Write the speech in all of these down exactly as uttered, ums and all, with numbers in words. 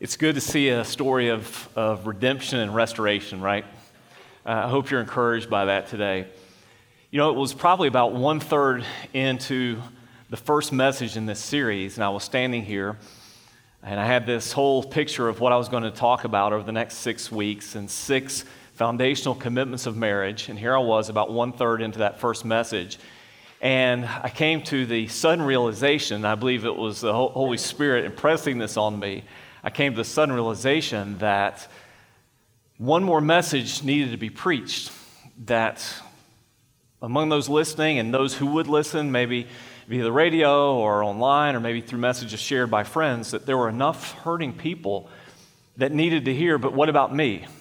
It's good to see a story of, of redemption and restoration, right? Uh, I hope you're encouraged by that today. You know, it was probably about one-third into the first message in this series, and I was standing here, and I had this whole picture of what I was going to talk about over the next six weeks and six foundational commitments of marriage, and here I was about one-third into that first message, and I came to the sudden realization, I believe it was the Holy Spirit impressing this on me. I came to the sudden realization that one more message needed to be preached, that among those listening and those who would listen, maybe via the radio or online or maybe through messages shared by friends, that there were enough hurting people that needed to hear, but what about me? You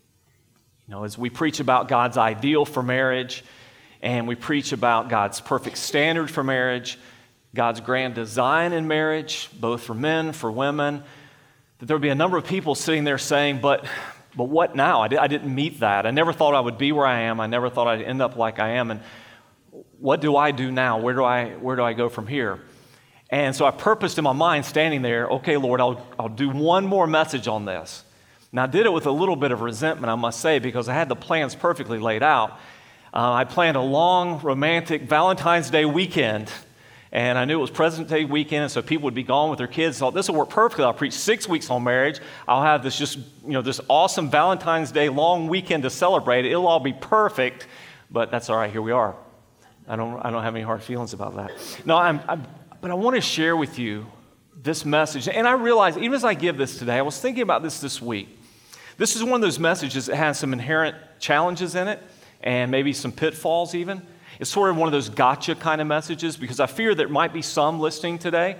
know, as we preach about God's ideal for marriage, and we preach about God's perfect standard for marriage, God's grand design in marriage, both for men, for women, that there would be a number of people sitting there saying, but but what now? I, di- I didn't meet that. I never thought I would be where I am. I never thought I'd end up like I am. And what do I do now? Where do I where do I go from here? And so I purposed in my mind, standing there, okay, Lord, I'll I'll do one more message on this. Now, I did it with a little bit of resentment, I must say, because I had the plans perfectly laid out. Uh, I planned a long, romantic Valentine's Day weekend, and I knew it was President's Day weekend, and so people would be gone with their kids. So this will work perfectly. I'll preach six weeks on marriage. I'll have this just, you know, this awesome Valentine's Day long weekend to celebrate. It'll all be perfect, but that's all right. Here we are. I don't, I don't have any hard feelings about that. No, I'm, I'm, but I want to share with you this message. And I realize, even as I give this today, I was thinking about this this week. This is one of those messages that has some inherent challenges in it, and maybe some pitfalls even. It's sort of one of those gotcha kind of messages, because I fear there might be some listening today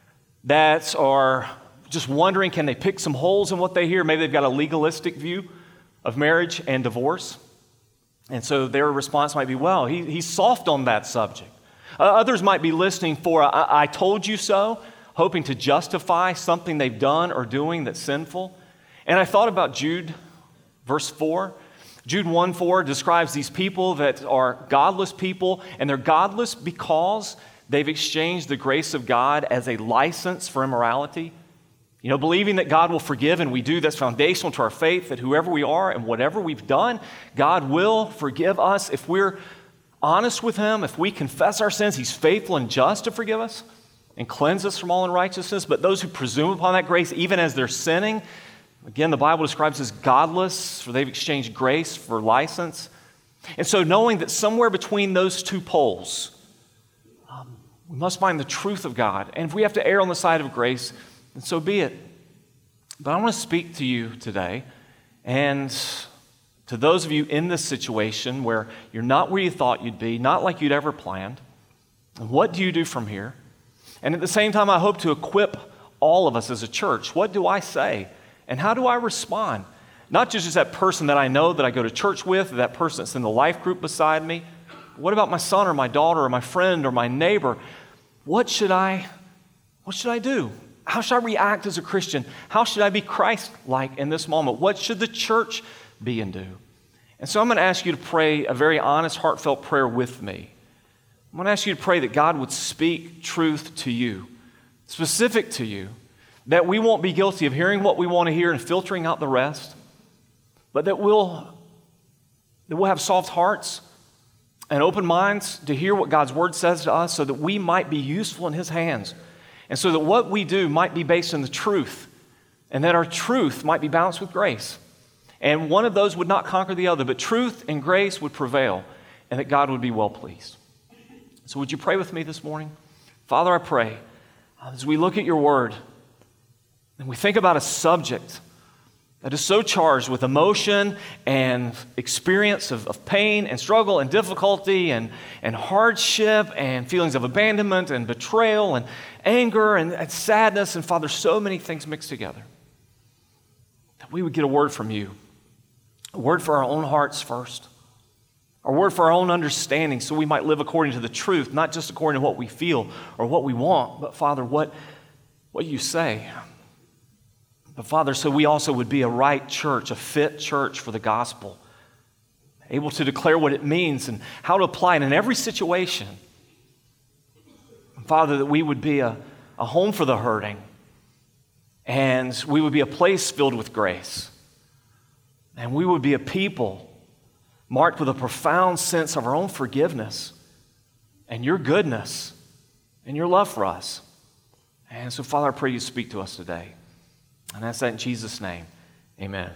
that are just wondering, can they pick some holes in what they hear? Maybe they've got a legalistic view of marriage and divorce. And so their response might be, well, he, he's soft on that subject. Uh, others might be listening for, I, I told you so, hoping to justify something they've done or doing that's sinful. And I thought about Jude, verse four. Jude one four describes these people that are godless people, and they're godless because they've exchanged the grace of God as a license for immorality. You know, believing that God will forgive, and we do, that's foundational to our faith, that whoever we are and whatever we've done, God will forgive us if we're honest with Him, if we confess our sins. He's faithful and just to forgive us and cleanse us from all unrighteousness. But those who presume upon that grace, even as they're sinning, again, the Bible describes as godless, for they've exchanged grace for license. And so knowing that somewhere between those two poles, um, we must find the truth of God. And if we have to err on the side of grace, then so be it. But I want to speak to you today, and to those of you in this situation where you're not where you thought you'd be, not like you'd ever planned. And what do you do from here? And at the same time, I hope to equip all of us as a church. What do I say? And how do I respond? Not just as that person that I know that I go to church with, or that person that's in the life group beside me. What about my son or my daughter or my friend or my neighbor? What should I, what should I do? How should I react as a Christian? How should I be Christ-like in this moment? What should the church be and do? And so I'm going to ask you to pray a very honest, heartfelt prayer with me. I'm going to ask you to pray that God would speak truth to you, specific to you, that we won't be guilty of hearing what we want to hear and filtering out the rest, but that we'll, that we'll have soft hearts and open minds to hear what God's Word says to us, so that we might be useful in His hands, and so that what we do might be based on the truth, and that our truth might be balanced with grace. And one of those would not conquer the other, but truth and grace would prevail, and that God would be well pleased. So would you pray with me this morning? Father, I pray, as we look at your Word, and we think about a subject that is so charged with emotion and experience of, of pain and struggle and difficulty and, and hardship and feelings of abandonment and betrayal and anger and, and sadness, and Father, so many things mixed together, that we would get a word from you, a word for our own hearts first, a word for our own understanding, so we might live according to the truth, not just according to what we feel or what we want, but Father, what, what you say. But Father, so we also would be a right church, a fit church for the gospel, able to declare what it means and how to apply it in every situation. And Father, that we would be a, a home for the hurting, and we would be a place filled with grace. And we would be a people marked with a profound sense of our own forgiveness and your goodness and your love for us. And so, Father, I pray you speak to us today. And I ask that in Jesus' name. Amen.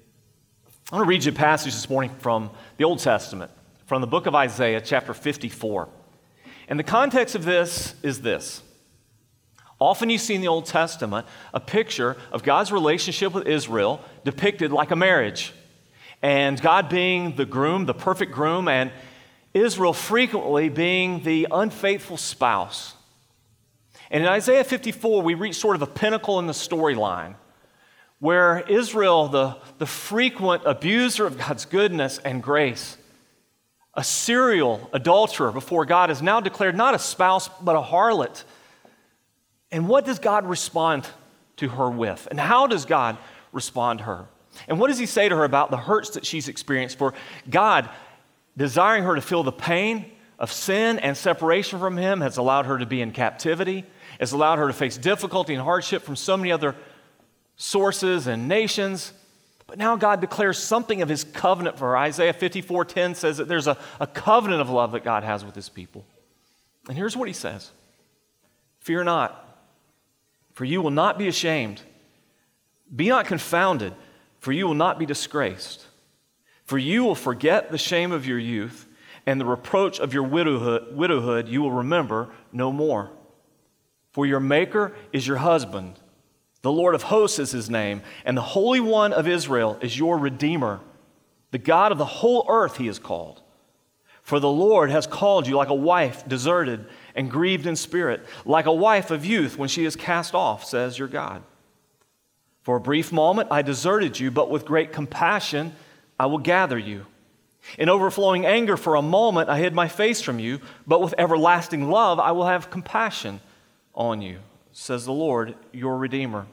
I want to read you a passage this morning from the Old Testament, from the book of Isaiah, chapter fifty-four. And the context of this is this. Often you see in the Old Testament a picture of God's relationship with Israel depicted like a marriage. And God being the groom, the perfect groom, and Israel frequently being the unfaithful spouse. And in Isaiah fifty-four, we reach sort of a pinnacle in the storyline where Israel, the, the frequent abuser of God's goodness and grace, a serial adulterer before God, is now declared not a spouse, but a harlot. And what does God respond to her with? And how does God respond to her? And what does he say to her about the hurts that she's experienced? For God, desiring her to feel the pain of sin and separation from him, has allowed her to be in captivity, has allowed her to face difficulty and hardship from so many other sources and nations. But now God declares something of his covenant for her. Isaiah fifty-four ten says that there's a, a covenant of love that God has with his people. And here's what he says. Fear not, for you will not be ashamed. Be not confounded, for you will not be disgraced. For you will forget the shame of your youth, and the reproach of your widowhood, widowhood you will remember no more. For your Maker is your husband. The Lord of hosts is his name, and the Holy One of Israel is your Redeemer. The God of the whole earth he is called. For the Lord has called you like a wife deserted and grieved in spirit, like a wife of youth when she is cast off, says your God. For a brief moment I deserted you, but with great compassion I will gather you. In overflowing anger for a moment I hid my face from you, but with everlasting love I will have compassion on you, says the Lord, your Redeemer.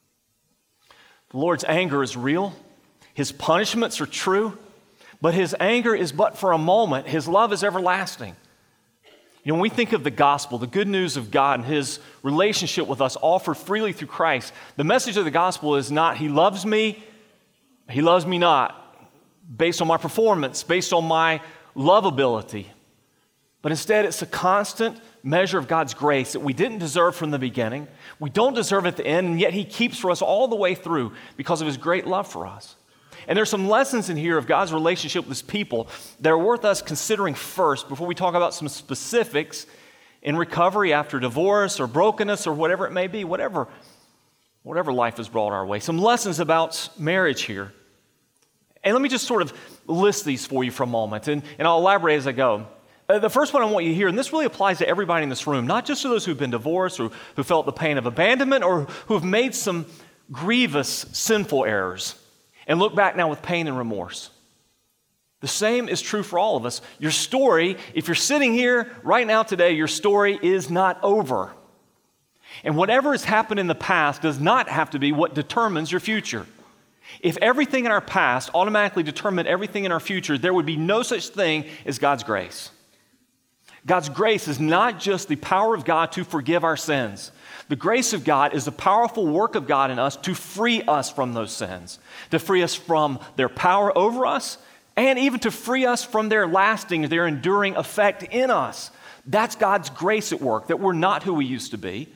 The Lord's anger is real. His punishments are true, but his anger is but for a moment. His love is everlasting. You know, when we think of the gospel, the good news of God and his relationship with us offered freely through Christ, the message of the gospel is not he loves me, he loves me not, based on my performance, based on my lovability. But instead, it's a constant measure of God's grace that we didn't deserve from the beginning. We don't deserve at the end, and yet he keeps for us all the way through because of his great love for us. And there's some lessons in here of God's relationship with his people that are worth us considering first before we talk about some specifics in recovery after divorce or brokenness or whatever it may be, whatever, whatever life has brought our way. Some lessons about marriage here. And let me just sort of list these for you for a moment, and, and I'll elaborate as I go. Uh, the first one I want you to hear, and this really applies to everybody in this room, not just to those who've been divorced or who felt the pain of abandonment or who have made some grievous sinful errors and look back now with pain and remorse. The same is true for all of us. Your story, if you're sitting here right now today, your story is not over. And whatever has happened in the past does not have to be what determines your future. If everything in our past automatically determined everything in our future, there would be no such thing as God's grace. God's grace is not just the power of God to forgive our sins. The grace of God is the powerful work of God in us to free us from those sins, to free us from their power over us, and even to free us from their lasting, their enduring effect in us. That's God's grace at work, that we're not who we used to be.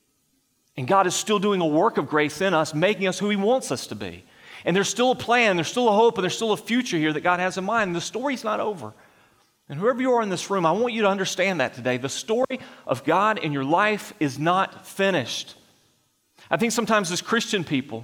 And God is still doing a work of grace in us, making us who he wants us to be. And there's still a plan, there's still a hope, and there's still a future here that God has in mind. And the story's not over. And whoever you are in this room, I want you to understand that today. The story of God in your life is not finished. I think sometimes as Christian people,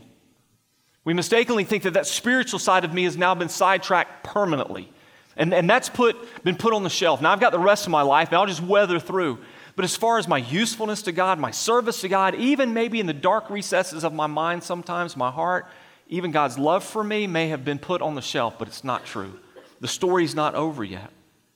we mistakenly think that that spiritual side of me has now been sidetracked permanently. And, and that's put, been put on the shelf. Now I've got the rest of my life, and I'll just weather through. But as far as my usefulness to God, my service to God, even maybe in the dark recesses of my mind sometimes, my heart, even God's love for me may have been put on the shelf, but it's not true. The story's not over yet.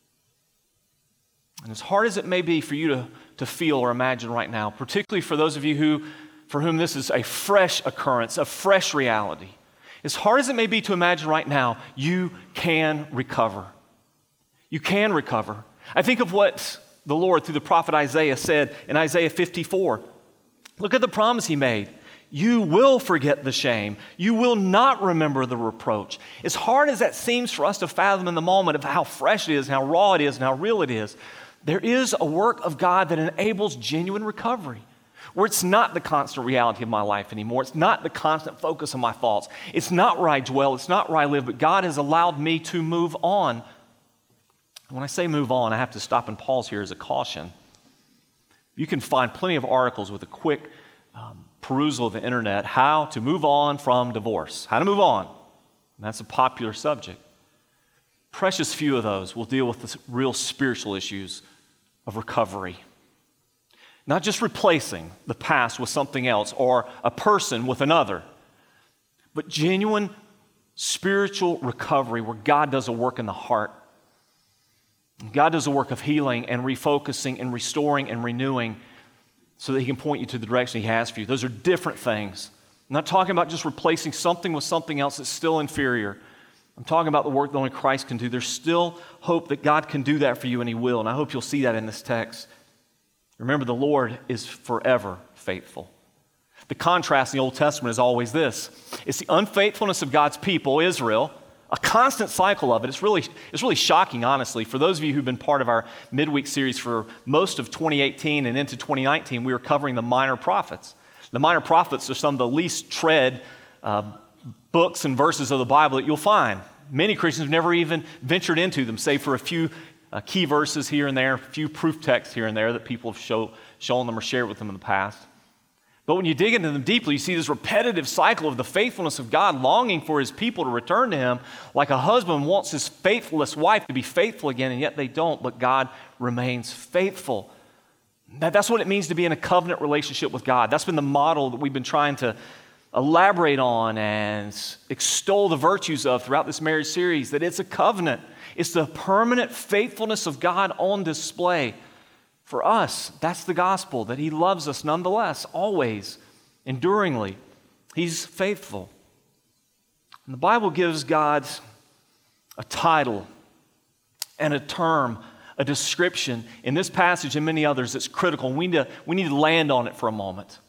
And as hard as it may be for you to, to feel or imagine right now, particularly for those of you who, for whom this is a fresh occurrence, a fresh reality, as hard as it may be to imagine right now, you can recover. You can recover. I think of what the Lord through the prophet Isaiah said in Isaiah fifty-four. Look at the promise he made. You will forget the shame. You will not remember the reproach. As hard as that seems for us to fathom in the moment of how fresh it is, and how raw it is, and how real it is, there is a work of God that enables genuine recovery, where it's not the constant reality of my life anymore. It's not the constant focus of my thoughts. It's not where I dwell. It's not where I live, but God has allowed me to move on. When I say move on, I have to stop and pause here as a caution. You can find plenty of articles with a quick um, perusal of the internet, how to move on from divorce, how to move on. And that's a popular subject. Precious few of those will deal with the real spiritual issues of recovery. Not just replacing the past with something else or a person with another, but genuine spiritual recovery where God does a work in the heart. God does a work of healing and refocusing and restoring and renewing so that he can point you to the direction he has for you. Those are different things. I'm not talking about just replacing something with something else that's still inferior. I'm talking about the work that only Christ can do. There's still hope that God can do that for you, and he will, and I hope you'll see that in this text. Remember, the Lord is forever faithful. The contrast in the Old Testament is always this. It's the unfaithfulness of God's people, Israel, a constant cycle of it. It's really, it's really shocking, honestly. For those of you who've been part of our midweek series for most of twenty eighteen and into twenty nineteen, we were covering the minor prophets. The minor prophets are some of the least tread uh, books and verses of the Bible that you'll find. Many Christians have never even ventured into them, save for a few uh, key verses here and there, a few proof texts here and there that people have show, shown them or shared with them in the past. But when you dig into them deeply, you see this repetitive cycle of the faithfulness of God longing for his people to return to him, like a husband wants his faithless wife to be faithful again, and yet they don't, but God remains faithful. That, that's what it means to be in a covenant relationship with God. That's been the model that we've been trying to elaborate on and extol the virtues of throughout this marriage series, that it's a covenant. It's the permanent faithfulness of God on display. For us, that's the gospel, that he loves us nonetheless, always, enduringly. He's faithful. And the Bible gives God a title and a term, a description in this passage and many others that's critical. We need to, we need to land on it for a moment.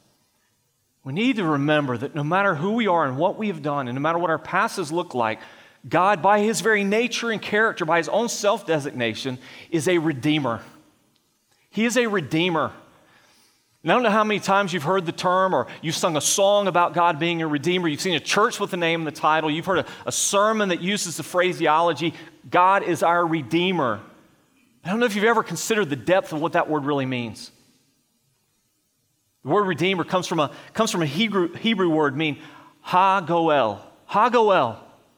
We need to remember that no matter who we are and what we have done, and no matter what our pasts look like, God, by his very nature and character, by his own self-designation, is a redeemer. He is a redeemer. And I don't know how many times you've heard the term or you've sung a song about God being a redeemer. You've seen a church with the name and the title. You've heard a, a sermon that uses the phraseology, God is our redeemer. I don't know if you've ever considered the depth of what that word really means. The word redeemer comes from a, comes from a Hebrew, Hebrew word meaning ha-goel. Ha-goel,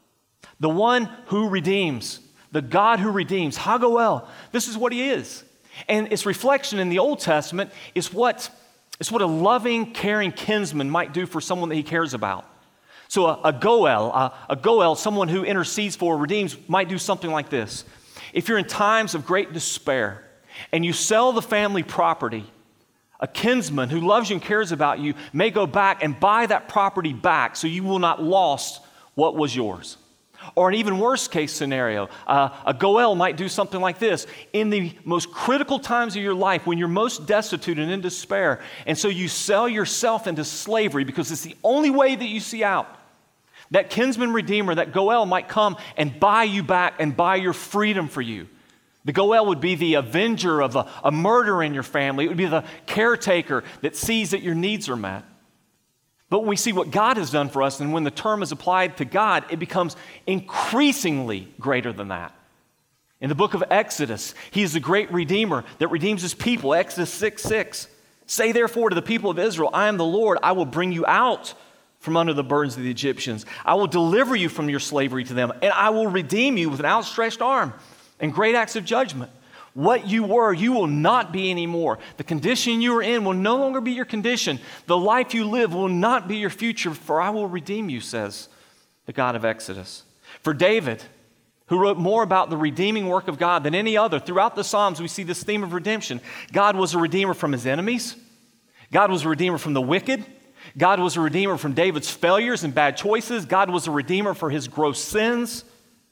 the one who redeems, the God who redeems. Ha-goel, this is what he is. And its reflection in the Old Testament is what, is what a loving, caring kinsman might do for someone that he cares about. So a, a goel, a, a goel, someone who intercedes for or redeems, might do something like this. If you're in times of great despair and you sell the family property, a kinsman who loves you and cares about you may go back and buy that property back so you will not lost what was yours. Or an even worse case scenario, uh, a goel might do something like this. In the most critical times of your life, when you're most destitute and in despair, and so you sell yourself into slavery because it's the only way that you see out, that kinsman redeemer, that goel might come and buy you back and buy your freedom for you. The goel would be the avenger of a, a murder in your family. It would be the caretaker that sees that your needs are met. But when we see what God has done for us, and when the term is applied to God, it becomes increasingly greater than that. In the book of Exodus, he is the great redeemer that redeems his people. Exodus six six. Say therefore to the people of Israel, I am the Lord. I will bring you out from under the burdens of the Egyptians. I will deliver you from your slavery to them, and I will redeem you with an outstretched arm and great acts of judgment. What you were, you will not be anymore. The condition you are in will no longer be your condition. The life you live will not be your future, for I will redeem you, says the God of Exodus. For David, who wrote more about the redeeming work of God than any other, throughout the Psalms we see this theme of redemption. God was a redeemer from his enemies. God was a redeemer from the wicked. God was a redeemer from David's failures and bad choices. God was a redeemer for his gross sins.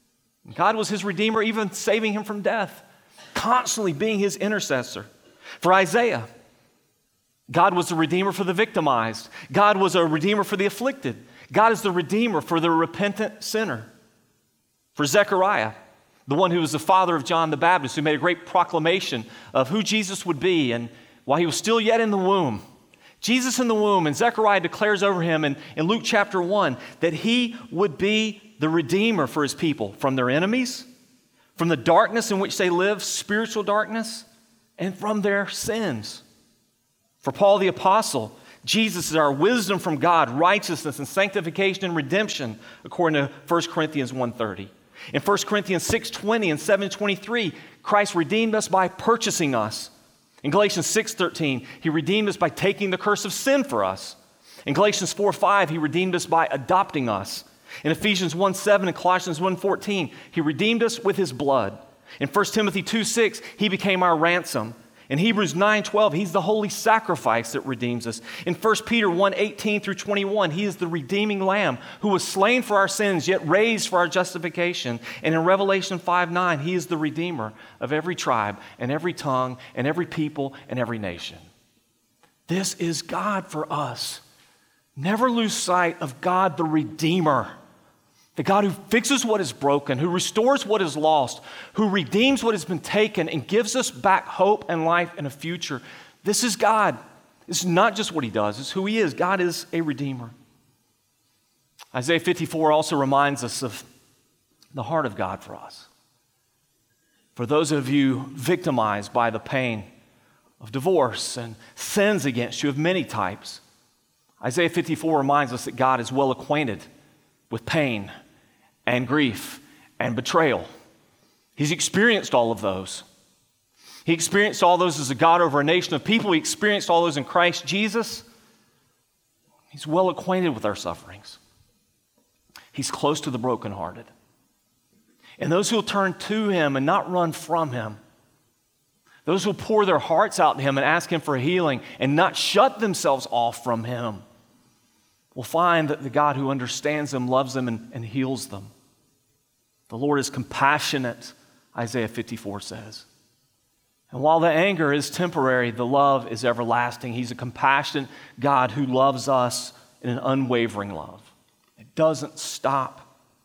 God was his redeemer, even saving him from death, constantly being his intercessor. For Isaiah, God was the redeemer for the victimized. God was a redeemer for the afflicted. God is the redeemer for the repentant sinner. For Zechariah, the one who was the father of John the Baptist, who made a great proclamation of who Jesus would be, and while he was still yet in the womb, Jesus in the womb, and Zechariah declares over him in, in Luke chapter one that he would be the redeemer for his people from their enemies, from the darkness in which they live, spiritual darkness, and from their sins. For Paul the apostle, Jesus is our wisdom from God, righteousness and sanctification and redemption, according to First Corinthians one thirty. In First Corinthians six twenty and seven twenty-three, Christ redeemed us by purchasing us. In Galatians six thirteen, he redeemed us by taking the curse of sin for us. In Galatians four five, he redeemed us by adopting us. In Ephesians one seven and Colossians one fourteen, he redeemed us with his blood. In First Timothy two six, he became our ransom. In Hebrews nine twelve, he's the holy sacrifice that redeems us. In First Peter one eighteen through twenty-one, he is the redeeming lamb who was slain for our sins, yet raised for our justification. And in Revelation five nine, he is the redeemer of every tribe and every tongue and every people and every nation. This is God for us. Never lose sight of God the Redeemer. The God who fixes what is broken, who restores what is lost, who redeems what has been taken and gives us back hope and life and a future. This is God. This is not just what he does, it's who he is. God is a redeemer. Isaiah fifty-four also reminds us of the heart of God for us. For those of you victimized by the pain of divorce and sins against you of many types, Isaiah fifty-four reminds us that God is well acquainted with pain and grief and betrayal. He's experienced all of those. He experienced all those as a God over a nation of people. He experienced all those in Christ Jesus. He's well acquainted with our sufferings. He's close to the brokenhearted. And those who will turn to him and not run from him, those who will pour their hearts out to him and ask him for healing and not shut themselves off from him, will find that the God who understands them, loves them, and, and heals them. The Lord is compassionate, Isaiah fifty-four says. And while the anger is temporary, the love is everlasting. He's a compassionate God who loves us in an unwavering love. It doesn't stop.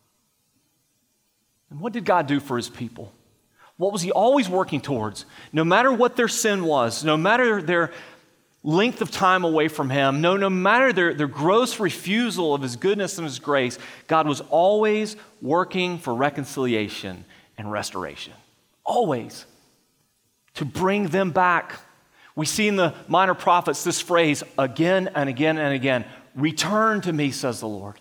And what did God do for his people? What was he always working towards? No matter what their sin was, no matter their length of time away from him, no, no matter their, their gross refusal of his goodness and his grace, God was always working for reconciliation and restoration. Always. To bring them back. We see in the minor prophets this phrase again and again and again. Return to me, says the Lord.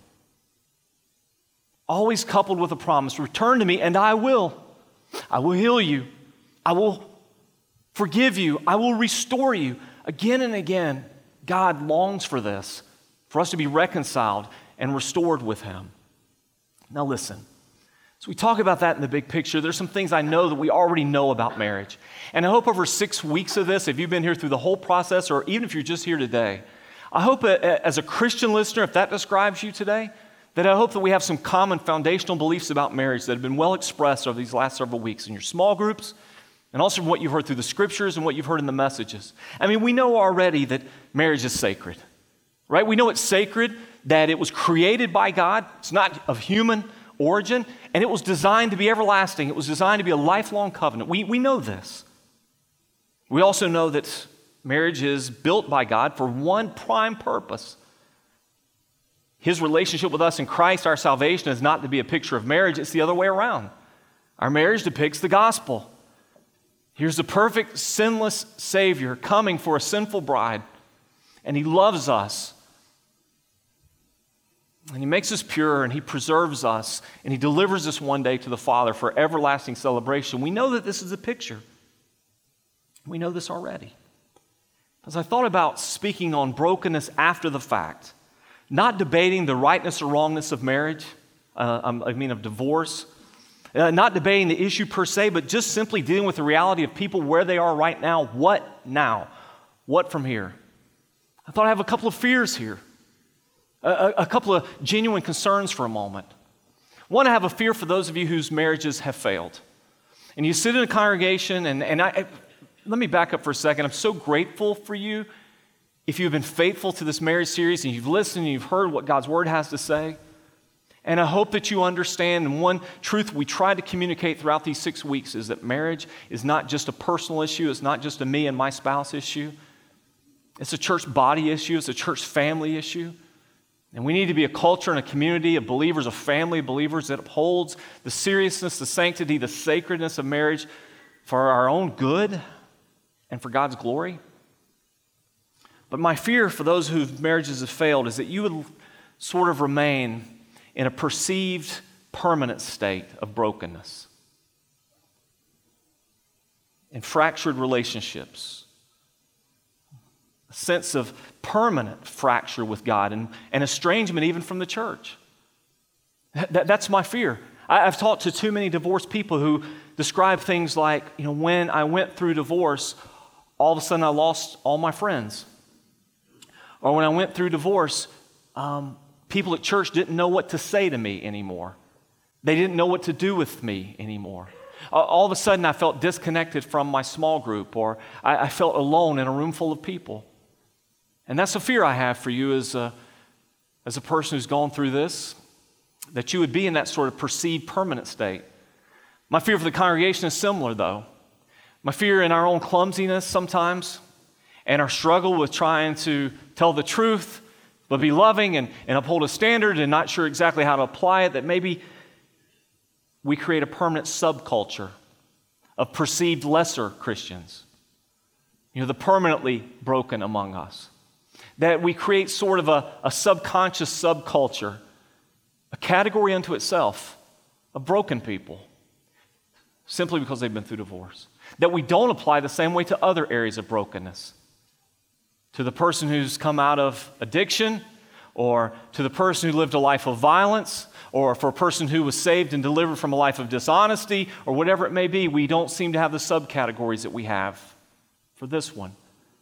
Always coupled with a promise. Return to me and I will. I will heal you. I will forgive you. I will restore you. Again and again, God longs for this, for us to be reconciled and restored with him. Now listen, as we talk about that in the big picture, there's some things I know that we already know about marriage. And I hope over six weeks of this, if you've been here through the whole process, or even if you're just here today, I hope as a Christian listener, if that describes you today, that I hope that we have some common foundational beliefs about marriage that have been well expressed over these last several weeks in your small groups, and also from what you've heard through the scriptures and what you've heard in the messages. I mean, we know already that marriage is sacred, right? We know it's sacred, that it was created by God. It's not of human origin, and it was designed to be everlasting. It was designed to be a lifelong covenant. We, we know this. We also know that marriage is built by God for one prime purpose. His relationship with us in Christ, our salvation, is not to be a picture of marriage. It's the other way around. Our marriage depicts the gospel. Here's the perfect, sinless Savior coming for a sinful bride, and he loves us. And he makes us pure, and he preserves us, and he delivers us one day to the Father for everlasting celebration. We know that this is a picture. We know this already. As I thought about speaking on brokenness after the fact, not debating the rightness or wrongness of marriage, uh, I mean of divorce, Uh, not debating the issue per se, but just simply dealing with the reality of people where they are right now. What now? What from here? I thought I have a couple of fears here, a, a, a couple of genuine concerns for a moment. One, I have a fear for those of you whose marriages have failed. And you sit in a congregation, and, and I, I let me back up for a second. I'm so grateful for you if you've been faithful to this marriage series and you've listened and you've heard what God's Word has to say. And I hope that you understand, and one truth we tried to communicate throughout these six weeks is that marriage is not just a personal issue. It's not just a me and my spouse issue. It's a church body issue. It's a church family issue. And we need to be a culture and a community of believers, a family of believers that upholds the seriousness, the sanctity, the sacredness of marriage for our own good and for God's glory. But my fear for those whose marriages have failed is that you would sort of remain in a perceived permanent state of brokenness, in fractured relationships, a sense of permanent fracture with God and, and estrangement even from the church. That, that's my fear. I, I've talked to too many divorced people who describe things like, you know, when I went through divorce, all of a sudden I lost all my friends. Or when I went through divorce, um, people at church didn't know what to say to me anymore. They didn't know what to do with me anymore. All of a sudden, I felt disconnected from my small group, or I, I felt alone in a room full of people. And that's a fear I have for you as a, as a person who's gone through this, that you would be in that sort of perceived permanent state. My fear for the congregation is similar, though. My fear in our own clumsiness sometimes, and our struggle with trying to tell the truth, but be loving and, and uphold a standard and not sure exactly how to apply it, that maybe we create a permanent subculture of perceived lesser Christians, you know, the permanently broken among us. That we create sort of a, a subconscious subculture, a category unto itself of broken people, simply because they've been through divorce. That we don't apply the same way to other areas of brokenness. To the person who's come out of addiction, or to the person who lived a life of violence, or for a person who was saved and delivered from a life of dishonesty, or whatever it may be, we don't seem to have the subcategories that we have for this one.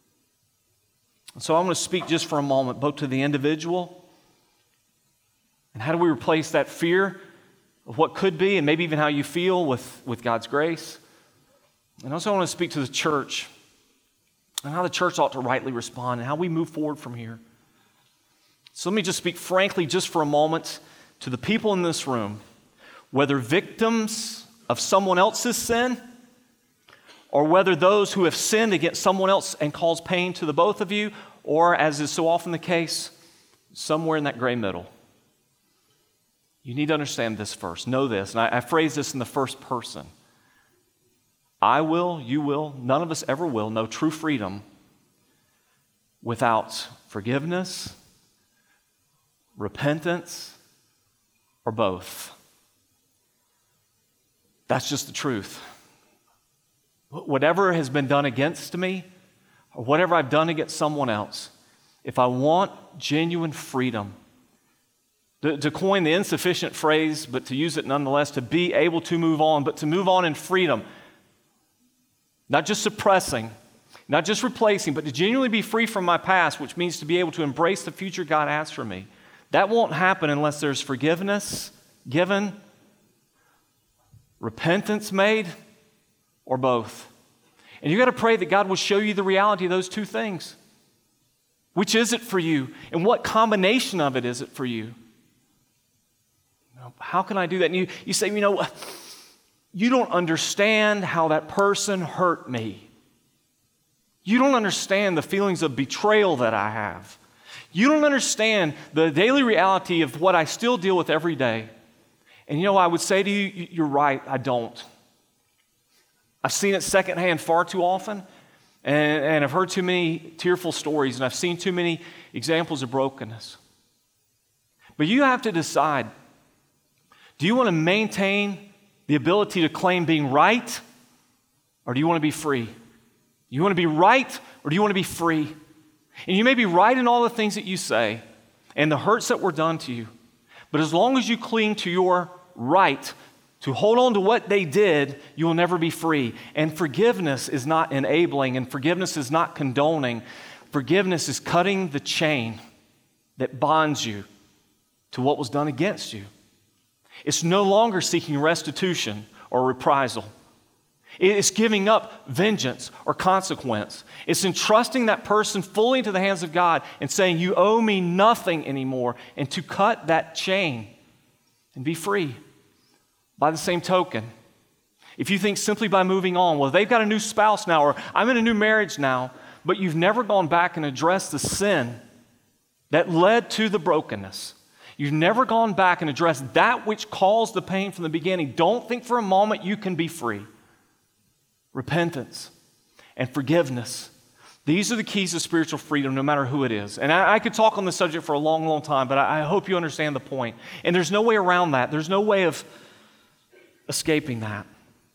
So I'm going to speak just for a moment, both to the individual, and how do we replace that fear of what could be, and maybe even how you feel with, with God's grace. And also I want to speak to the church, and how the church ought to rightly respond, and how we move forward from here. So let me just speak frankly just for a moment to the people in this room, whether victims of someone else's sin, or whether those who have sinned against someone else and cause pain to the both of you, or as is so often the case, somewhere in that gray middle. You need to understand this first. Know this, and I, I phrase this in the first person. I will, you will, none of us ever will know true freedom without forgiveness, repentance, or both. That's just the truth. Whatever has been done against me, or whatever I've done against someone else, if I want genuine freedom, to, to coin the insufficient phrase, but to use it nonetheless, to be able to move on, but to move on in freedom, not just suppressing, not just replacing, but to genuinely be free from my past, which means to be able to embrace the future God has for me. That won't happen unless there's forgiveness given, repentance made, or both. And you got to pray that God will show you the reality of those two things. Which is it for you? And what combination of it is it for you? How can I do that? And you, you say, you know, you don't understand how that person hurt me. You don't understand the feelings of betrayal that I have. You don't understand the daily reality of what I still deal with every day. And you know, I would say to you, you're right, I don't. I've seen it secondhand far too often, and, and I've heard too many tearful stories, and I've seen too many examples of brokenness. But you have to decide, do you want to maintain the ability to claim being right, or do you want to be free? Do you want to be right, or do you want to be free? And you may be right in all the things that you say and the hurts that were done to you, but as long as you cling to your right to hold on to what they did, you will never be free. And forgiveness is not enabling, and forgiveness is not condoning. Forgiveness is cutting the chain that bonds you to what was done against you. It's no longer seeking restitution or reprisal. It's giving up vengeance or consequence. It's entrusting that person fully into the hands of God and saying, you owe me nothing anymore, and to cut that chain and be free. By the same token, if you think simply by moving on, well, they've got a new spouse now, or I'm in a new marriage now, but you've never gone back and addressed the sin that led to the brokenness. You've never gone back and addressed that which caused the pain from the beginning. Don't think for a moment you can be free. Repentance and forgiveness. These are the keys to spiritual freedom, no matter who it is. And I, I could talk on this subject for a long, long time, but I, I hope you understand the point. And there's no way around that. There's no way of escaping that.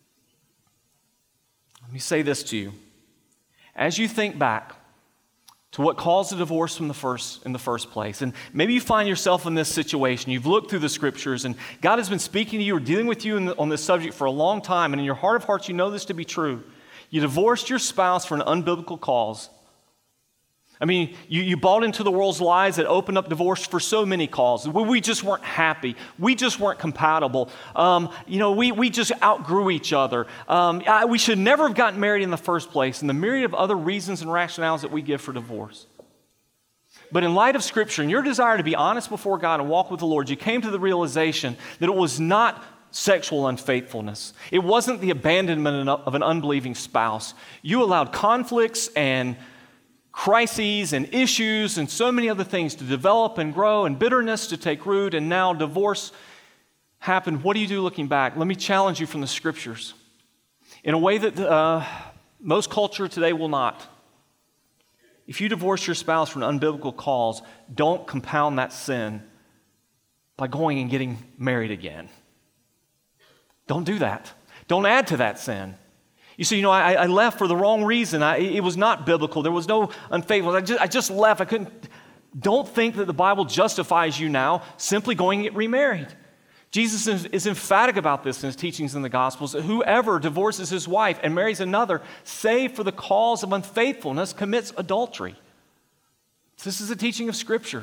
Let me say this to you. As you think back to what caused the divorce from the first, in the first place, and maybe you find yourself in this situation, you've looked through the scriptures, and God has been speaking to you or dealing with you in the, on this subject for a long time, and in your heart of hearts you know this to be true. You divorced your spouse for an unbiblical cause. I mean, you, you bought into the world's lies that opened up divorce for so many causes. We, we just weren't happy. We just weren't compatible. Um, you know, we, we just outgrew each other. Um, I, we should never have gotten married in the first place, and the myriad of other reasons and rationales that we give for divorce. But in light of Scripture and your desire to be honest before God and walk with the Lord, you came to the realization that it was not sexual unfaithfulness. It wasn't the abandonment of an unbelieving spouse. You allowed conflicts and crises and issues and so many other things to develop and grow, and bitterness to take root, and now divorce happened. What do you do looking back? Let me challenge you from the Scriptures in a way that uh, most culture today will not. If you divorce your spouse for an unbiblical cause, don't compound that sin by going and getting married again. Don't do that. Don't add to that sin. You see, you know, I, I left for the wrong reason. I, it was not biblical. There was no unfaithfulness. I just, I just left. I couldn't. Don't think that the Bible justifies you now simply going and get remarried. Jesus is, is emphatic about this in his teachings in the Gospels, that whoever divorces his wife and marries another, save for the cause of unfaithfulness, commits adultery. This is a teaching of Scripture.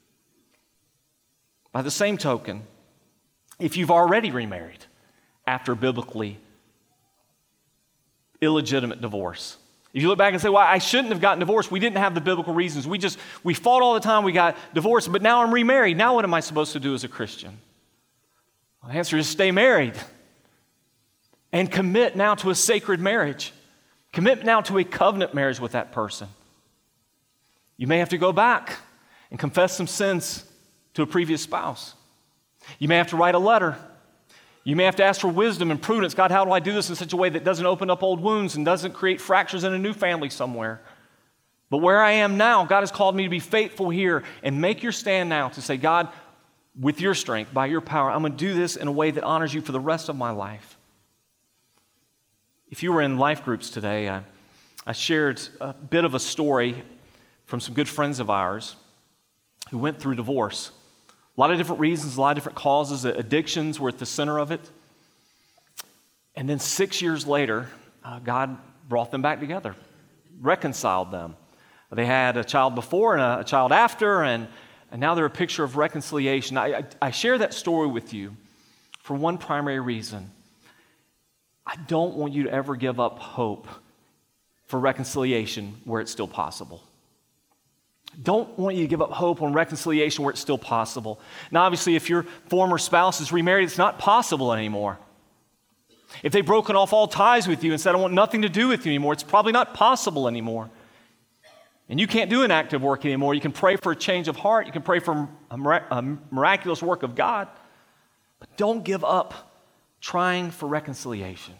By the same token, if you've already remarried after biblically illegitimate divorce. If you look back and say, well, I shouldn't have gotten divorced. We didn't have the biblical reasons. We just, we fought all the time. We got divorced, but now I'm remarried. Now what am I supposed to do as a Christian? Well, the answer is stay married and commit now to a sacred marriage. Commit now to a covenant marriage with that person. You may have to go back and confess some sins to a previous spouse. You may have to write a letter. You may have to ask for wisdom and prudence. God, how do I do this in such a way that doesn't open up old wounds and doesn't create fractures in a new family somewhere? But where I am now, God has called me to be faithful here, and make your stand now to say, God, with your strength, by your power, I'm going to do this in a way that honors you for the rest of my life. If you were in life groups today, I, I shared a bit of a story from some good friends of ours who went through divorce. A lot of different reasons, a lot of different causes. Addictions were at the center of it. And then six years later, uh, God brought them back together, reconciled them. They had a child before and a, a child after, and, and now they're a picture of reconciliation. I, I, I share that story with you for one primary reason. I don't want you to ever give up hope for reconciliation where it's still possible. Don't want you to give up hope on reconciliation where it's still possible. Now, obviously, if your former spouse is remarried, it's not possible anymore. If they've broken off all ties with you and said, I want nothing to do with you anymore, it's probably not possible anymore. And you can't do an active work anymore. You can pray for a change of heart. You can pray for a, mir- a miraculous work of God. But don't give up trying for reconciliation.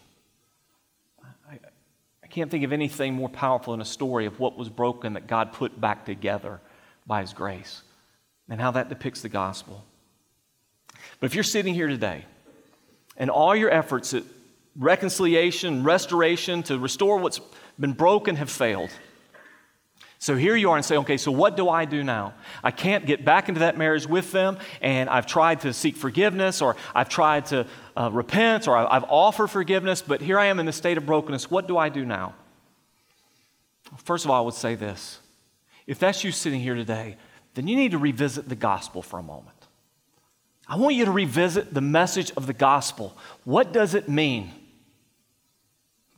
I can't think of anything more powerful in a story of what was broken that God put back together by His grace, and how that depicts the gospel. But if you're sitting here today and all your efforts at reconciliation, restoration, to restore what's been broken have failed, so here you are and say, okay, so what do I do now? I can't get back into that marriage with them, and I've tried to seek forgiveness, or I've tried to uh, repent, or I've offered forgiveness, but here I am in the state of brokenness. What do I do now? First of all, I would say this. If that's you sitting here today, then you need to revisit the gospel for a moment. I want you to revisit the message of the gospel. What does it mean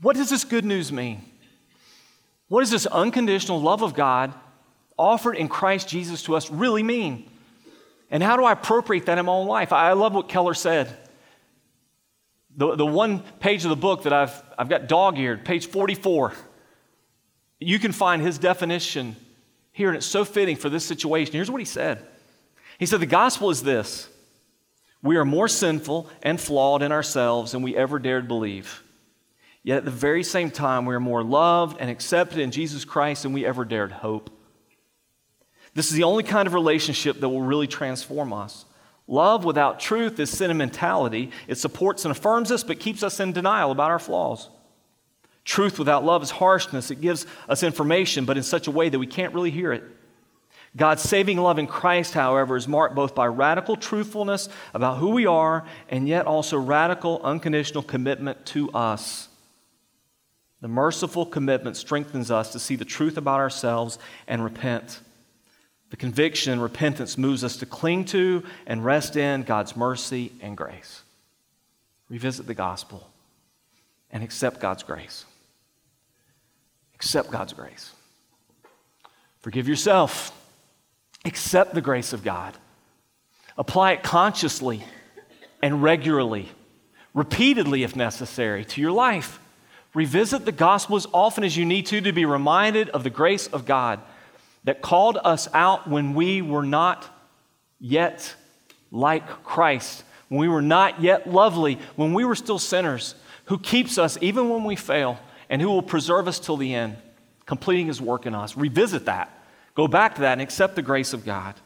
What does this good news mean? What does this unconditional love of God offered in Christ Jesus to us really mean? And how do I appropriate that in my own life? I love what Keller said. The, the one page of the book that I've, I've got dog-eared, page forty-four, you can find his definition here, and it's so fitting for this situation. Here's what he said. He said, the gospel is this: we are more sinful and flawed in ourselves than we ever dared believe. Yet at the very same time, we are more loved and accepted in Jesus Christ than we ever dared hope. This is the only kind of relationship that will really transform us. Love without truth is sentimentality. It supports and affirms us, but keeps us in denial about our flaws. Truth without love is harshness. It gives us information, but in such a way that we can't really hear it. God's saving love in Christ, however, is marked both by radical truthfulness about who we are and yet also radical, unconditional commitment to us. The merciful commitment strengthens us to see the truth about ourselves and repent. The conviction and repentance moves us to cling to and rest in God's mercy and grace. Revisit the gospel and accept God's grace. Accept God's grace. Forgive yourself. Accept the grace of God. Apply it consciously and regularly, repeatedly if necessary, to your life. Revisit the gospel as often as you need to to be reminded of the grace of God that called us out when we were not yet like Christ, when we were not yet lovely, when we were still sinners, who keeps us even when we fail, and who will preserve us till the end, completing his work in us. Revisit that. Go back to that and accept the grace of God.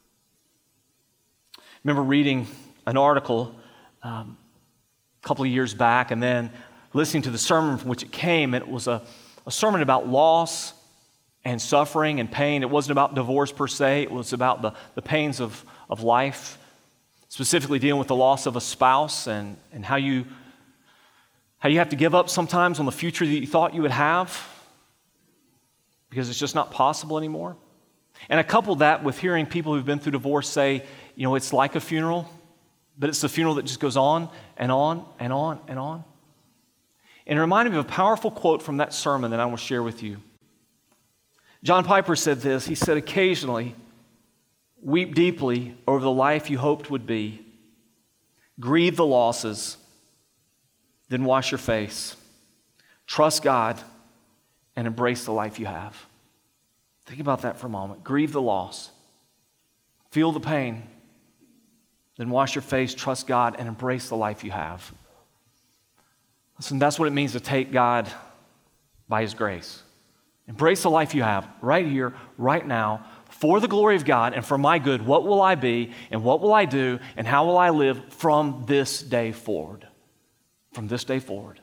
I remember reading an article um, a couple of years back and then listening to the sermon from which it came, and it was a, a sermon about loss and suffering and pain. It wasn't about divorce per se. It was about the, the pains of, of life, specifically dealing with the loss of a spouse and, and how you how you have to give up sometimes on the future that you thought you would have because it's just not possible anymore. And I coupled that with hearing people who've been through divorce say, you know, it's like a funeral, but it's the funeral that just goes on and on and on and on. And it reminded me of a powerful quote from that sermon that I will share with you. John Piper said this. He said, occasionally, weep deeply over the life you hoped would be. Grieve the losses, then wash your face. Trust God and embrace the life you have. Think about that for a moment. Grieve the loss. Feel the pain. Then wash your face, trust God, and embrace the life you have. Listen, that's what it means to take God by his grace. Embrace the life you have right here, right now, for the glory of God and for my good. What will I be and what will I do and how will I live from this day forward? From this day forward.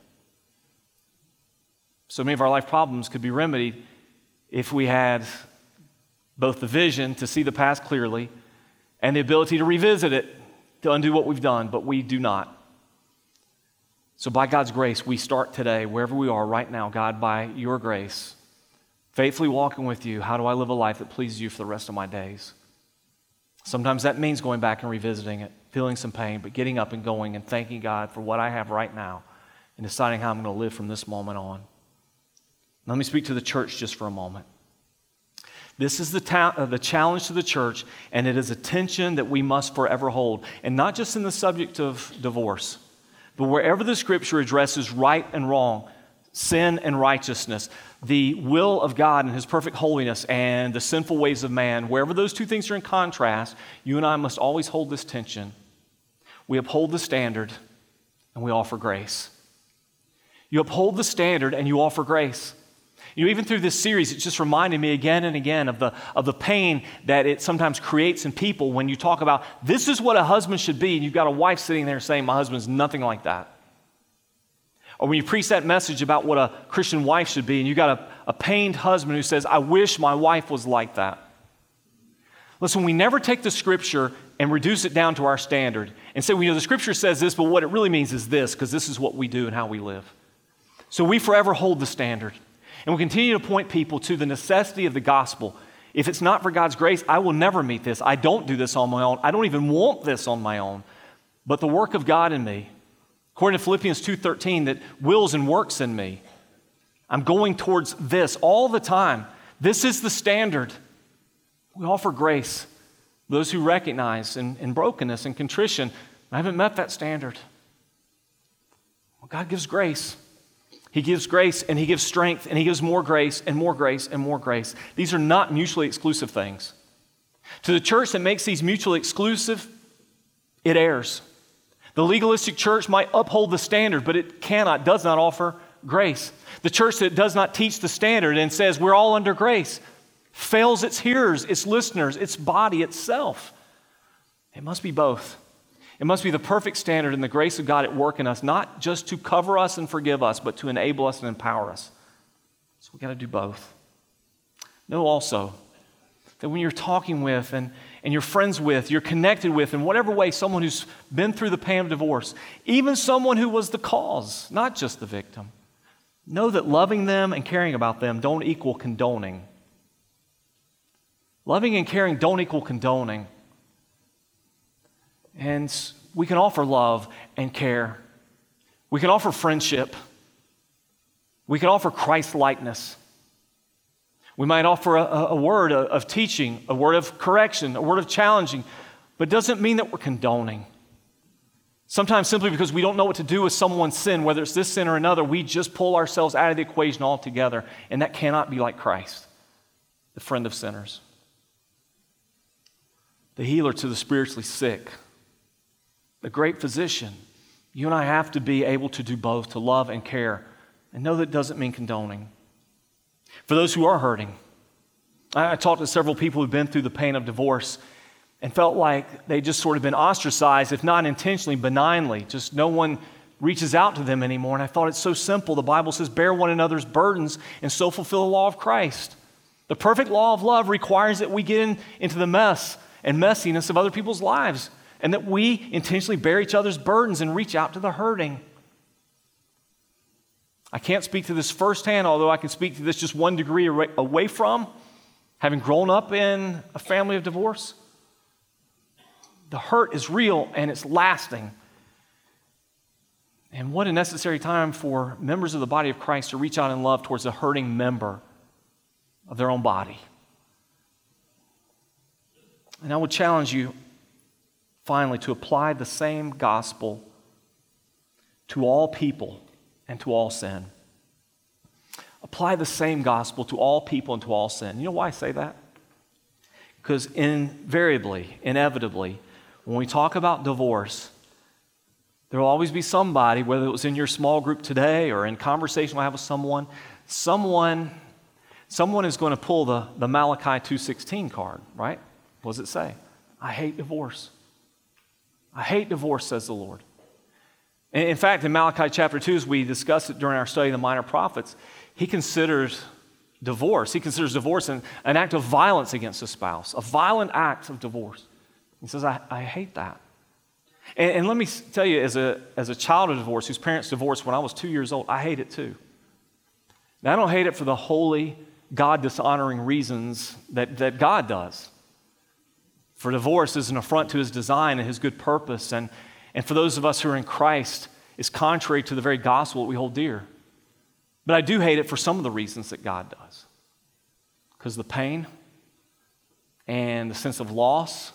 So many of our life problems could be remedied if we had both the vision to see the past clearly and the ability to revisit it, to undo what we've done, but we do not. So by God's grace, we start today, wherever we are right now, God, by your grace, faithfully walking with you. How do I live a life that pleases you for the rest of my days? Sometimes that means going back and revisiting it, feeling some pain, but getting up and going and thanking God for what I have right now and deciding how I'm going to live from this moment on. Let me speak to the church just for a moment. This is the, ta- uh, the challenge to the church, and it is a tension that we must forever hold. And not just in the subject of divorce, but wherever the Scripture addresses right and wrong, sin and righteousness, the will of God and his perfect holiness and the sinful ways of man, wherever those two things are in contrast, you and I must always hold this tension. We uphold the standard and we offer grace. You uphold the standard and you offer grace. You know, even through this series, it's just reminding me again and again of the, of the pain that it sometimes creates in people when you talk about this is what a husband should be, and you've got a wife sitting there saying, my husband's nothing like that. Or when you preach that message about what a Christian wife should be, and you've got a, a pained husband who says, I wish my wife was like that. Listen, we never take the Scripture and reduce it down to our standard and say, well, you know, the Scripture says this, but what it really means is this, because this is what we do and how we live. So we forever hold the standard. And we continue to point people to the necessity of the gospel. If it's not for God's grace, I will never meet this. I don't do this on my own. I don't even want this on my own. But the work of God in me, according to Philippians two thirteen, that wills and works in me I'm going towards this all the time. This is the standard. We offer grace. Those who recognize in, in brokenness and contrition, I haven't met that standard. Well, God gives grace. He gives grace and He gives strength and He gives more grace and more grace and more grace. These are not mutually exclusive things. To the church that makes these mutually exclusive, it errs. The legalistic church might uphold the standard, but it cannot, does not offer grace. The church that does not teach the standard and says we're all under grace fails its hearers, its listeners, its body itself. It must be both. It must be the perfect standard and the grace of God at work in us, not just to cover us and forgive us, but to enable us and empower us. So we've got to do both. Know also that when you're talking with and, and you're friends with, you're connected with, in whatever way, someone who's been through the pain of divorce, even someone who was the cause, not just the victim, know that loving them and caring about them don't equal condoning. Loving and caring don't equal condoning. And we can offer love and care. We can offer friendship. We can offer Christ-likeness. We might offer a, a word of teaching, a word of correction, a word of challenging, but it doesn't mean that we're condoning. Sometimes simply because we don't know what to do with someone's sin, whether it's this sin or another, we just pull ourselves out of the equation altogether, and that cannot be like Christ, the friend of sinners, the healer to the spiritually sick, the great physician. You and I have to be able to do both, to love and care, and know that doesn't mean condoning. For those who are hurting, I talked to several people who've been through the pain of divorce and felt like they just sort of been ostracized, if not intentionally, benignly. Just no one reaches out to them anymore. And I thought it's so simple. The Bible says, bear one another's burdens and so fulfill the law of Christ. The perfect law of love requires that we get in, into the mess and messiness of other people's lives, and that we intentionally bear each other's burdens and reach out to the hurting. I can't speak to this firsthand, although I can speak to this just one degree away from, having grown up in a family of divorce. The hurt is real and it's lasting. And what a necessary time for members of the body of Christ to reach out in love towards a hurting member of their own body. And I would challenge you, finally, to apply the same gospel to all people and to all sin. Apply the same gospel to all people and to all sin. You know why I say that? Because invariably, inevitably, when we talk about divorce, there will always be somebody, whether it was in your small group today or in conversation I have with someone, someone, someone is going to pull the, the Malachi two sixteen card, right? What does it say? I hate divorce. I hate divorce, says the Lord. And in fact, in Malachi chapter two, as we discussed it during our study of the minor prophets, he considers divorce. He considers divorce an, an act of violence against a spouse, a violent act of divorce. He says, I, I hate that. And, and let me tell you, as a, as a child of divorce, whose parents divorced when I was two years old, I hate it too. Now, I don't hate it for the holy, God-dishonoring reasons that, that God does. For divorce is an affront to his design and his good purpose, and, and for those of us who are in Christ, is contrary to the very gospel that we hold dear. But I do hate it for some of the reasons that God does. Because the pain and the sense of loss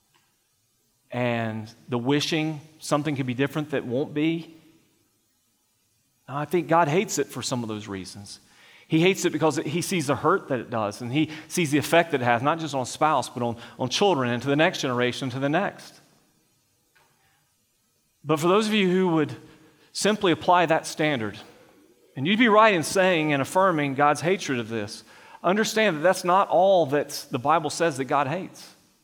and the wishing something could be different that won't be. I think God hates it for some of those reasons. He hates it because he sees the hurt that it does, and he sees the effect that it has, not just on a spouse, but on, on children and to the next generation and to the next. But for those of you who would simply apply that standard, and you'd be right in saying and affirming God's hatred of this, understand that that's not all that the Bible says that God hates.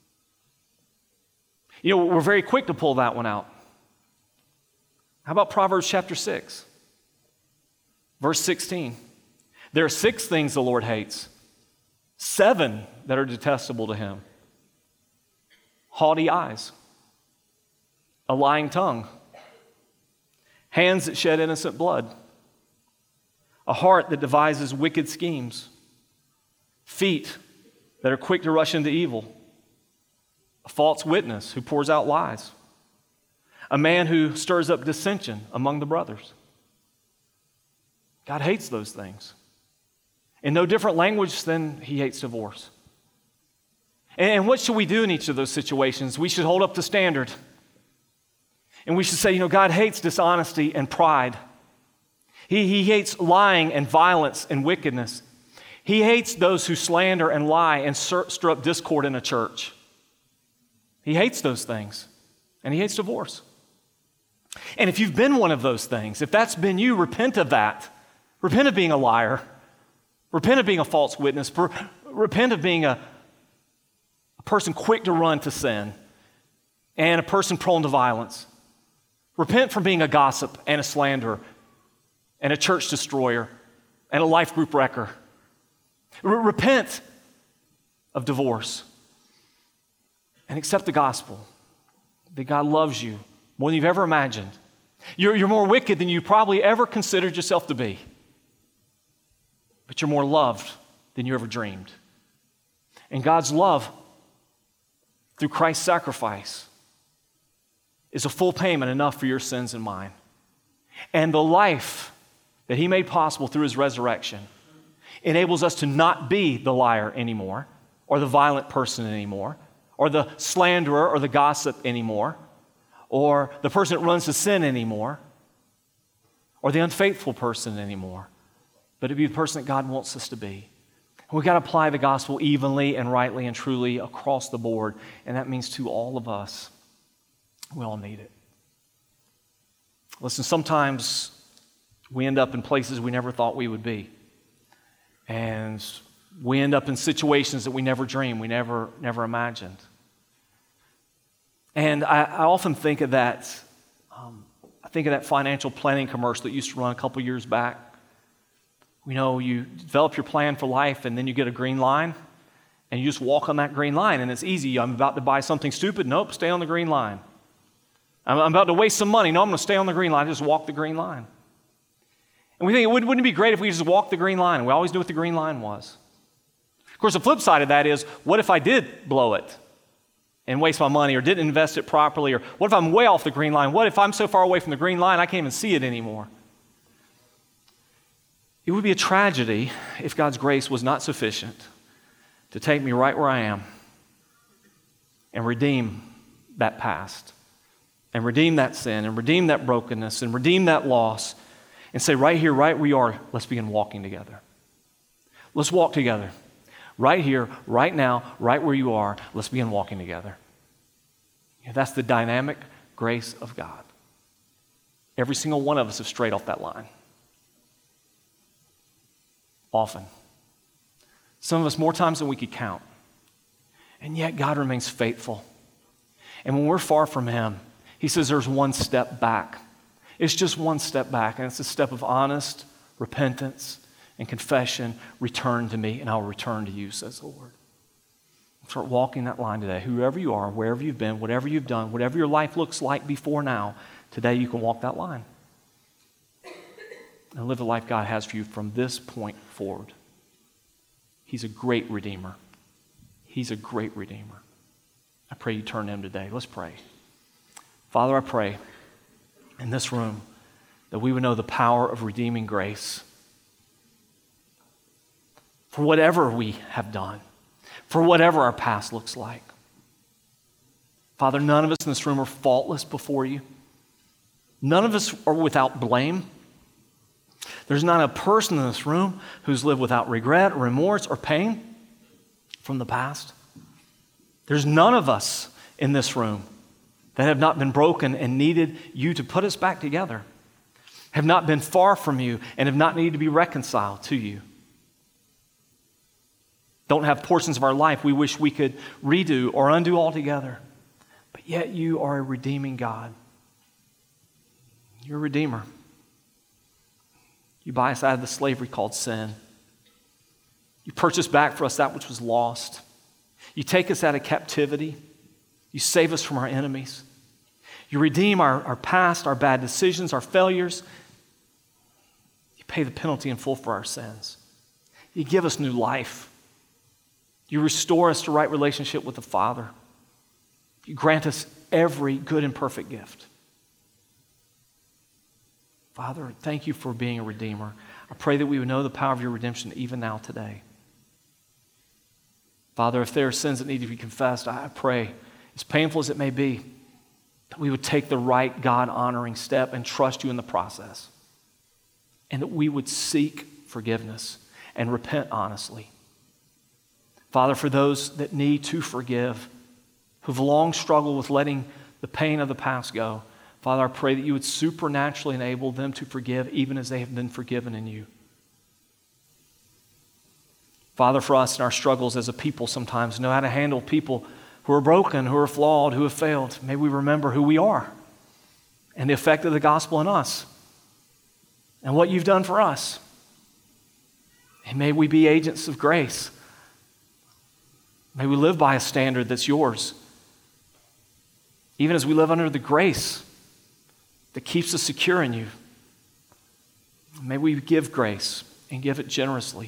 You know, we're very quick to pull that one out. How about Proverbs chapter six, verse sixteen? There are six things the Lord hates, seven that are detestable to him. Haughty eyes, a lying tongue, hands that shed innocent blood, a heart that devises wicked schemes, feet that are quick to rush into evil, a false witness who pours out lies, a man who stirs up dissension among the brothers. God hates those things. In no different language than he hates divorce. And what should we do in each of those situations? We should hold up the standard. And we should say, you know, God hates dishonesty and pride. He, he hates lying and violence and wickedness. He hates those who slander and lie and stir, stir up discord in a church. He hates those things. And he hates divorce. And if you've been one of those things, if that's been you, repent of that. Repent of being a liar. Repent of being a false witness. Repent of being a, a person quick to run to sin and a person prone to violence. Repent from being a gossip and a slanderer and a church destroyer and a life group wrecker. R- repent of divorce and accept the gospel that God loves you more than you've ever imagined. You're, you're more wicked than you probably ever considered yourself to be. But you're more loved than you ever dreamed. And God's love through Christ's sacrifice is a full payment enough for your sins and mine. And the life that he made possible through his resurrection enables us to not be the liar anymore, or the violent person anymore, or the slanderer or the gossip anymore, or the person that runs to sin anymore, or the unfaithful person anymore, but to be the person that God wants us to be. We've got to apply the gospel evenly and rightly and truly across the board, and that means to all of us. We all need it. Listen, sometimes we end up in places we never thought we would be. And we end up in situations that we never dreamed, we never, never imagined. And I, I often think of that, um, I think of that financial planning commercial that used to run a couple years back. You know, you develop your plan for life and then you get a green line and you just walk on that green line and it's easy. I'm about to buy something stupid. Nope, stay on the green line. I'm about to waste some money. No, I'm going to stay on the green line. Just walk the green line. And we think, wouldn't it be great if we just walked the green line? And we always knew what the green line was. Of course, the flip side of that is, what if I did blow it and waste my money or didn't invest it properly? Or what if I'm way off the green line? What if I'm so far away from the green line I can't even see it anymore? It would be a tragedy if God's grace was not sufficient to take me right where I am and redeem that past and redeem that sin and redeem that brokenness and redeem that loss and say, right here, right where you are, let's begin walking together. Let's walk together. Right here, right now, right where you are, let's begin walking together. Yeah, that's the dynamic grace of God. Every single one of us have strayed off that line. Often. Some of us more times than we could count. And yet God remains faithful. And when we're far from him, he says there's one step back. It's just one step back, and it's a step of honest repentance and confession. Return to me, and I'll return to you, says the Lord. Start walking that line today. Whoever you are, wherever you've been, whatever you've done, whatever your life looks like before now, today you can walk that line and live the life God has for you from this point forward. He's a great Redeemer. He's a great Redeemer. I pray you turn to him today. Let's pray. Father, I pray in this room that we would know the power of redeeming grace for whatever we have done, for whatever our past looks like. Father, none of us in this room are faultless before you. None of us are without blame. There's not a person in this room who's lived without regret or remorse or pain from the past. There's none of us in this room that have not been broken and needed you to put us back together, have not been far from you and have not needed to be reconciled to you. Don't have portions of our life we wish we could redo or undo altogether. But yet you are a redeeming God. You're a redeemer. You buy us out of the slavery called sin. You purchase back for us that which was lost. You take us out of captivity. You save us from our enemies. You redeem our, our past, our bad decisions, our failures. You pay the penalty in full for our sins. You give us new life. You restore us to right relationship with the Father. You grant us every good and perfect gift. Father, thank you for being a redeemer. I I pray that we would know the power of your redemption even now today. Father, if there are sins that need to be confessed, I pray, as painful as it may be, that we would take the right God-honoring step and trust you in the process. And that we would seek forgiveness and repent honestly. Father, for those that need to forgive, who've long struggled with letting the pain of the past go, Father, I pray that you would supernaturally enable them to forgive even as they have been forgiven in you. Father, for us in our struggles as a people sometimes, know how to handle people who are broken, who are flawed, who have failed. May we remember who we are and the effect of the gospel in us and what you've done for us. And may we be agents of grace. May we live by a standard that's yours, even as we live under the grace that keeps us secure in you. May we give grace and give it generously.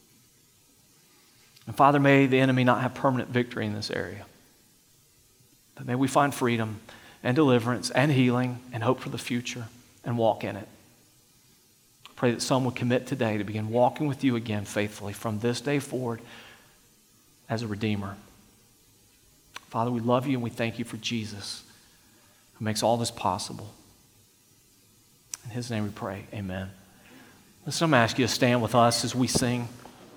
And Father, may the enemy not have permanent victory in this area. But may we find freedom and deliverance and healing and hope for the future and walk in it. Pray that some would commit today to begin walking with you again faithfully from this day forward as a Redeemer. Father, we love you and we thank you for Jesus, who makes all this possible. In his name we pray, amen. Listen, I'm going to ask you to stand with us as we sing.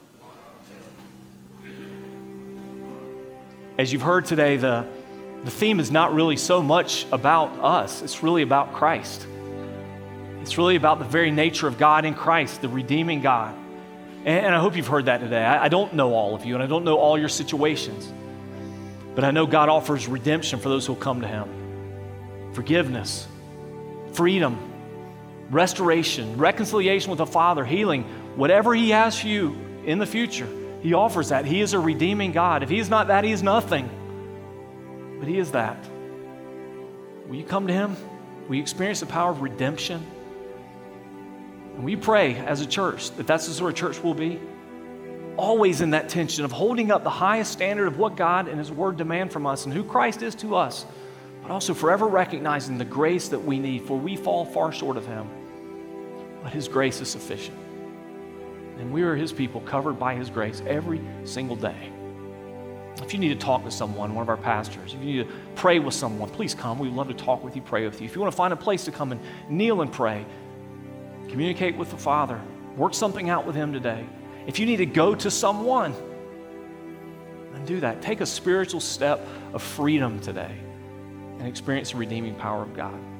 As you've heard today, the, the theme is not really so much about us. It's really about Christ. It's really about the very nature of God in Christ, the redeeming God. And, and I hope you've heard that today. I, I don't know all of you, and I don't know all your situations. But I know God offers redemption for those who will come to him. Forgiveness, freedom, restoration, reconciliation with the Father, healing, whatever he has for you in the future, he offers that. He is a redeeming God. If he is not that, he is nothing. But he is that. Will you come to him? Will you experience the power of redemption? And we pray as a church that that's the sort of church we'll be. Always in that tension of holding up the highest standard of what God and his word demand from us and who Christ is to us, but also forever recognizing the grace that we need, for we fall far short of him. But his grace is sufficient. And we are his people covered by his grace every single day. If you need to talk to someone, one of our pastors, if you need to pray with someone, please come. We'd love to talk with you, pray with you. If you want to find a place to come and kneel and pray, communicate with the Father, work something out with him today. If you need to go to someone, then do that. Take a spiritual step of freedom today and experience the redeeming power of God.